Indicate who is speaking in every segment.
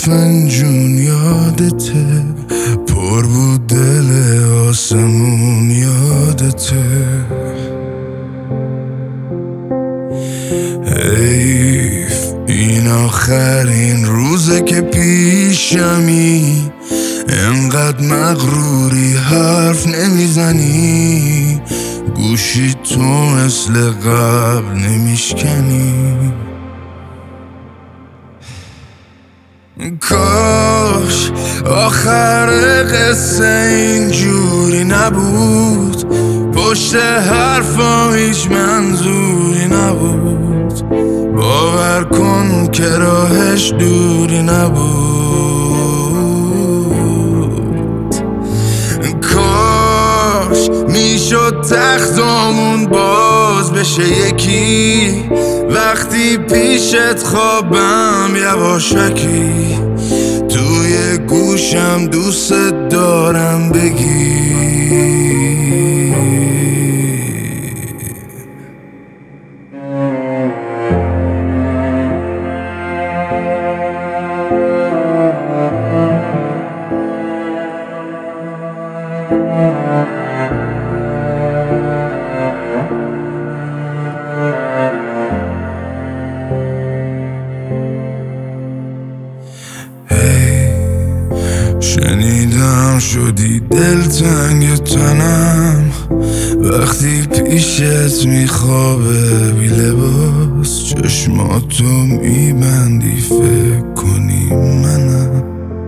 Speaker 1: فنجون یادته، پر بود دل آسمون یادته. حیف این آخرین روزه که پیشمی، انقدر مغروری حرف نمیزنی، گوشی تو مثل قبل نمیشکنی. کاش آخر قصه اینجوری نبود، پشت حرفا هیچ منظوری نبود، باور کن که راهش دوری نبود. کاش میشد تختامون باز بشه یکی، وقتی پیشت خوابم یواشکی، توی گوشم دوست دارم بگی. شنیدم شدی دلتنگ تنم، وقتی پیشت میخوابه بی لباس، چشماتو میبندی فکر کنی منم.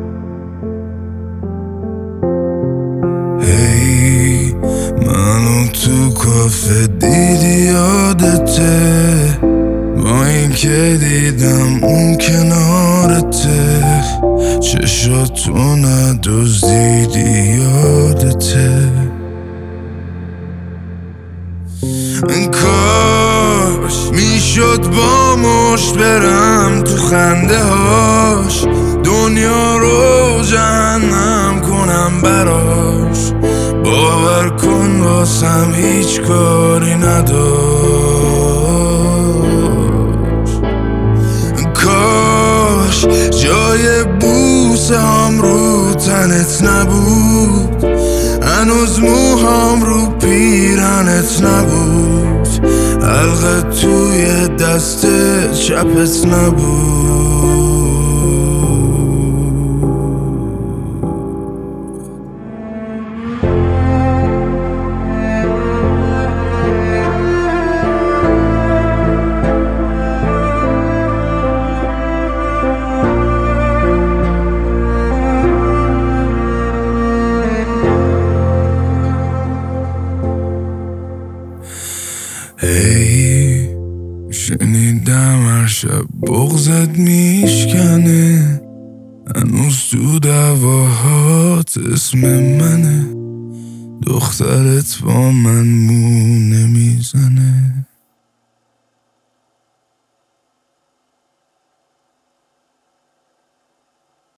Speaker 1: هی منو تو کافه دیدی یادته، با این که دیدم اون کنارته، چشاتو ندزدیدی یادته. کاش میشد با مشت برم تو خنده هاش، دنیا رو جهنم کنم براش، باور کن واسم هیچ کاری نداشت. کاش جای بوسه هم رو تنت نبود، هنوز موهام رو پیرنت نبود، حلقه توی دست چپت نبود. هی شنیدم هر شب بغضت میشکنه، هنوز تو دعواهات اسم منه، دخترت با من مو نمیزنه.